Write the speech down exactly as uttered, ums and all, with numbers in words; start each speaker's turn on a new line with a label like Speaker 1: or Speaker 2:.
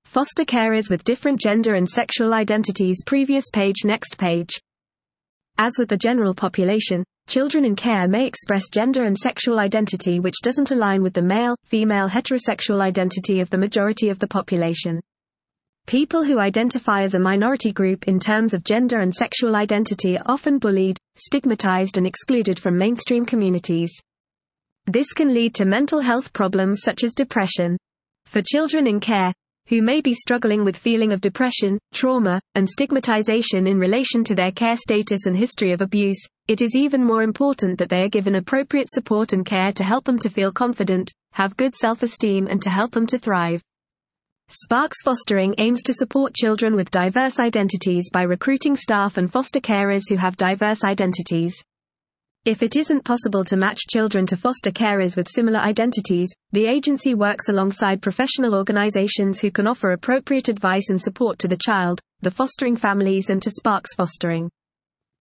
Speaker 1: Foster carers with different gender and sexual identities. Previous page. Next page. As with the general population, children in care may express gender and sexual identity which doesn't align with the male, female heterosexual identity of the majority of the population. People who identify as a minority group in terms of gender and sexual identity are often bullied, stigmatized and excluded from mainstream communities. This can lead to mental health problems such as depression. For children in care, who may be struggling with feeling of depression, trauma, and stigmatization in relation to their care status and history of abuse, it is even more important that they are given appropriate support and care to help them to feel confident, have good self-esteem and to help them to thrive. Sparks Fostering aims to support children with diverse identities by recruiting staff and foster carers who have diverse identities. If it isn't possible to match children to foster carers with similar identities, the agency works alongside professional organizations who can offer appropriate advice and support to the child, the fostering families and to Sparks Fostering.